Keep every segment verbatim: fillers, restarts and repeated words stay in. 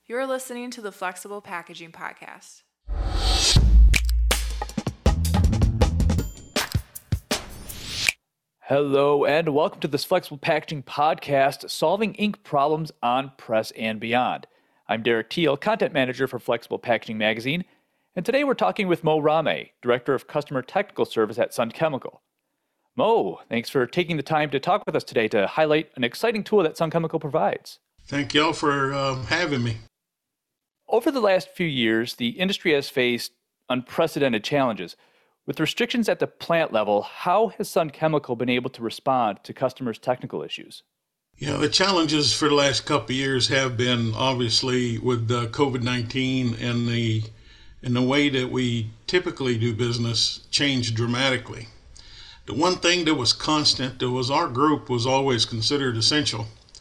You're listening to the Flexible Packaging Podcast. Hello and welcome to this Flexible Packaging Podcast, solving ink problems on press and beyond. I'm Derek Teal, Content Manager for Flexible Packaging Magazine, and today we're talking with Mo Rame, Director of Customer Technical Service at Sun Chemical. Mo, thanks for taking the time to talk with us today to highlight an exciting tool that Sun Chemical provides. Thank y'all for uh, having me. Over the last few years, the industry has faced unprecedented challenges. With restrictions at the plant level, how has Sun Chemical been able to respond to customers' technical issues? You know, the challenges for the last couple of years have been obviously with uh, COVID nineteen and the and the way that we typically do business changed dramatically. The one thing that was constant that was our group was always considered essential.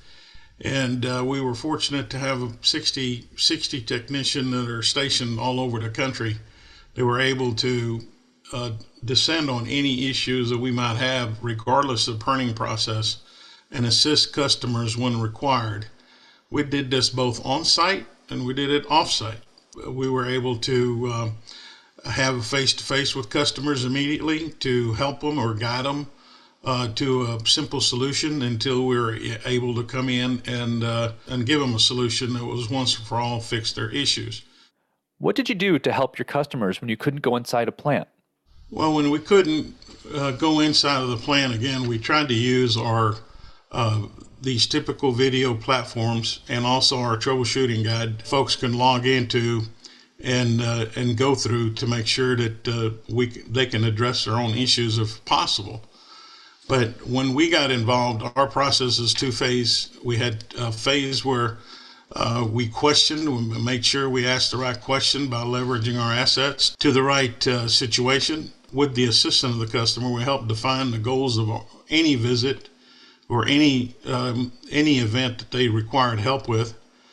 And uh, we were fortunate to have sixty, sixty technicians that are stationed all over the country. They were able to uh, descend on any issues that we might have, regardless of printing process, and assist customers when required. We did this both on-site and we did it off-site. We were able to uh, have a face-to-face with customers immediately to help them or guide them Uh, to a simple solution until we were able to come in and uh, and give them a solution that was once and for all fix their issues. What did you do to help your customers when you couldn't go inside a plant? Well, when we couldn't uh, go inside of the plant, again, we tried to use our uh, these typical video platforms and also our troubleshooting guide folks can log into and uh, and go through to make sure that uh, we they can address their own issues if possible. But when we got involved, our process is two-phase. We had a phase where uh, we questioned, we made sure we asked the right question by leveraging our assets to the right uh, situation. With the assistance of the customer, we helped define the goals of any visit or any um, any event that they required help with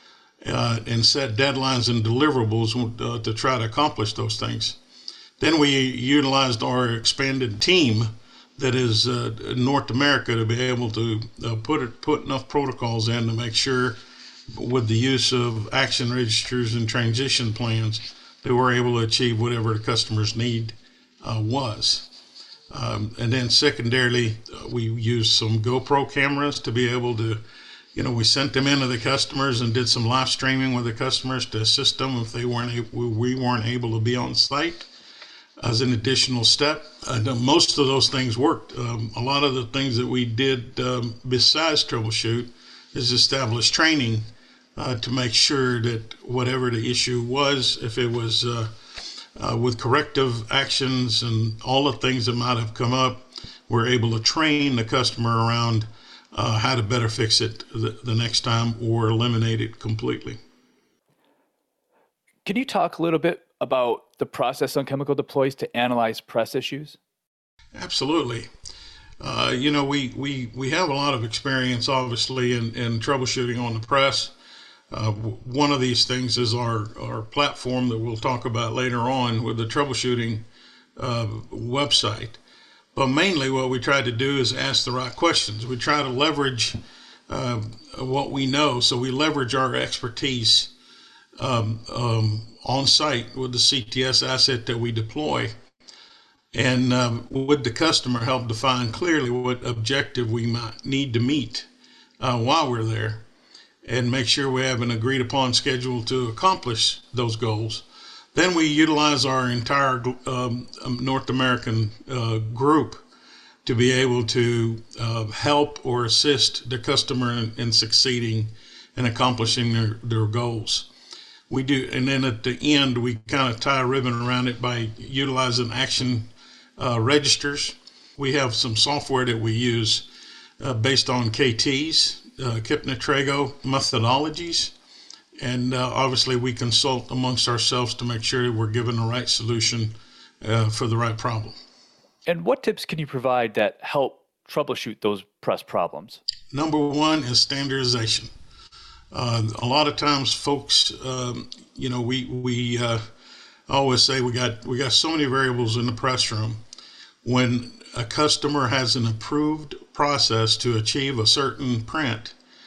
uh, and set deadlines and deliverables uh, to try to accomplish those things. Then we utilized our expanded team that is uh, North America to be able to uh, put it, put enough protocols in to make sure with the use of action registers and transition plans that we're able to achieve whatever the customer's need uh, was. Um, and then secondarily, uh, we used some GoPro cameras to be able to, you know, we sent them into the customers and did some live streaming with the customers to assist them if they weren't able, we weren't able to be on site. As an additional step, uh, most of those things worked. Um, a lot of the things that we did um, besides troubleshoot is establish training uh, to make sure that whatever the issue was, if it was uh, uh, with corrective actions and all the things that might have come up, we're able to train the customer around uh, how to better fix it the, the next time or eliminate it completely. Can you talk a little bit about the process Sun Chemical deploys to analyze press issues? Absolutely. Uh, you know, we, we, we have a lot of experience, obviously, in, in troubleshooting on the press. Uh, one of these things is our, our platform that we'll talk about later on with the troubleshooting uh, website. But mainly what we try to do is ask the right questions. We try to leverage uh, what we know. So we leverage our expertise um, um, on site with the C T S asset that we deploy, and um, with the customer help define clearly what objective we might need to meet uh, while we're there, and make sure we have an agreed upon schedule to accomplish those goals. Then we utilize our entire um, North American uh, group to be able to uh, help or assist the customer in, in succeeding and accomplishing their, their goals. We do, and then at the end, we kind of tie a ribbon around it by utilizing action uh, registers. We have some software that we use uh, based on K Ts, uh, Kipner-Trego methodologies, and uh, obviously we consult amongst ourselves to make sure that we're given the right solution uh, for the right problem. And what tips can you provide that help troubleshoot those press problems? Number one is standardization. Uh, a lot of times, folks, um, you know, we we uh, always say we got we got so many variables in the press room. When a customer has an approved process to achieve a certain print,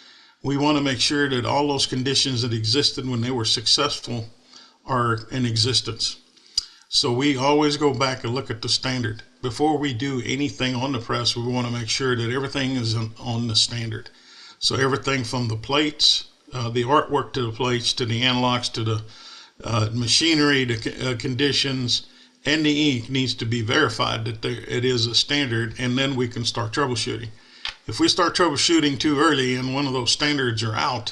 We want to make sure that all those conditions that existed when they were successful are in existence. So we always go back and look at the standard. Before we do anything on the press, we want to make sure that everything is on the standard. So everything from the plates, uh, the artwork to the plates, to the analogs, to the uh, machinery, to uh, conditions, and the ink needs to be verified that there, it is a standard, and then we can start troubleshooting. If we start troubleshooting too early and one of those standards are out,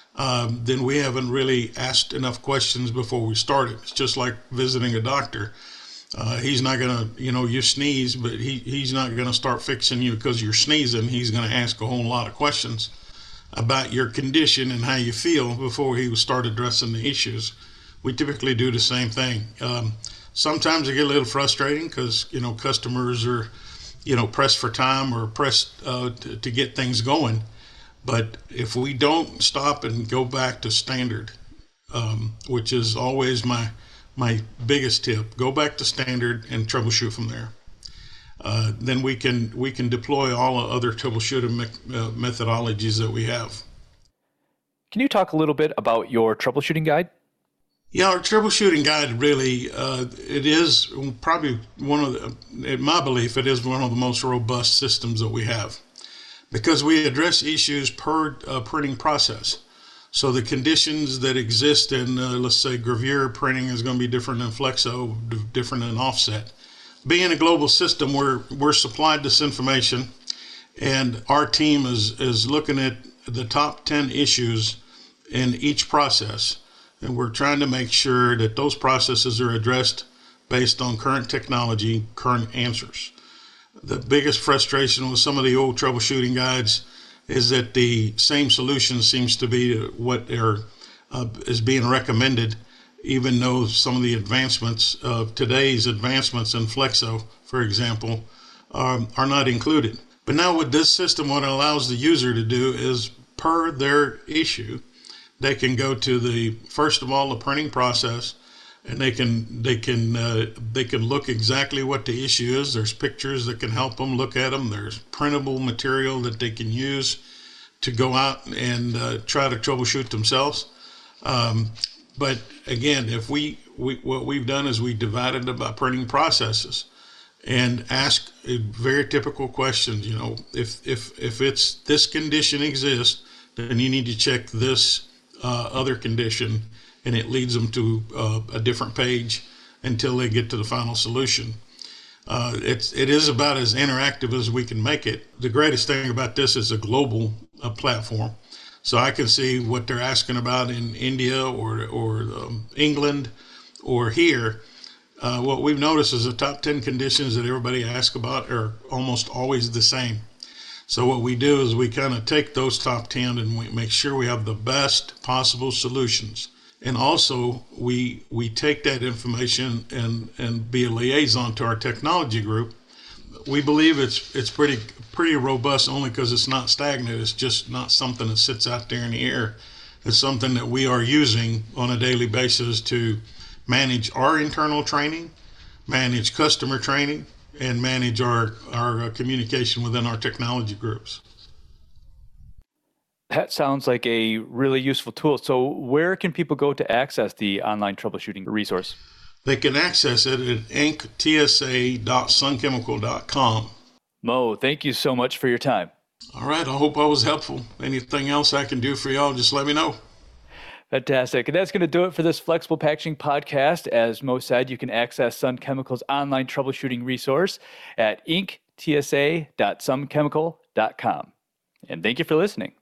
um, then we haven't really asked enough questions before we started. It's just like visiting a doctor. Uh, he's not going to, you know, you sneeze, but he, he's not going to start fixing you because you're sneezing. He's going to ask a whole lot of questions about your condition and how you feel before he will start addressing the issues. We typically do the same thing. Um, sometimes it get a little frustrating because, you know, customers are, you know, pressed for time or pressed uh, to, to get things going. But if we don't stop and go back to standard, um, which is always my my biggest tip, go back to standard and troubleshoot from there. Uh, then we can we can deploy all the other troubleshooting me- uh, methodologies that we have. Can you talk a little bit about your troubleshooting guide? Yeah, our troubleshooting guide really, uh, it is probably one of the, in my belief, it is one of the most robust systems that we have because we address issues per uh, printing process. So the conditions that exist in, uh, let's say, gravure printing is going to be different than flexo, d- different than offset. Being a global system, we're we're supplied this information, and our team is is looking at the top ten issues in each process, and we're trying to make sure that those processes are addressed based on current technology, current answers. The biggest frustration with some of the old troubleshooting guides is that the same solution seems to be what are, uh, is being recommended, even though some of the advancements of today's advancements in flexo, for example, um, are not included. But now with this system, what it allows the user to do is per their issue, they can go to the, first of all, the printing process, and they can they can uh, they can look exactly what the issue is. There's pictures that can help them look at them. There's printable material that they can use to go out and uh, try to troubleshoot themselves. Um, but again, if we, we what we've done is we divided it by printing processes and ask very typical questions. You know, if if if it's this condition exists, then you need to check this uh, other condition. And it leads them to uh, a different page until they get to the final solution. Uh, it's, it is about as interactive as we can make it. The greatest thing about this is a global uh, platform. So I can see what they're asking about in India or, or um, England or here. Uh, what we've noticed is the top ten conditions that everybody asks about are almost always the same. So what we do is we kind of take those top ten and we make sure we have the best possible solutions. And also, we we take that information and, and be a liaison to our technology group. We believe it's it's pretty pretty robust only because it's not stagnant. It's just not something that sits out there in the air. It's something that we are using on a daily basis to manage our internal training, manage customer training, and manage our, our uh, communication within our technology groups. That sounds like a really useful tool. So where can people go to access the online troubleshooting resource? They can access it at ink t s a dot sun chemical dot com. Mo, thank you so much for your time. All right, I hope I was helpful. Anything else I can do for y'all, just let me know. Fantastic. And that's going to do it for this Flexible Packaging podcast. As Mo said, you can access Sun Chemical's online troubleshooting resource at ink t s a dot sun chemical dot com. And thank you for listening.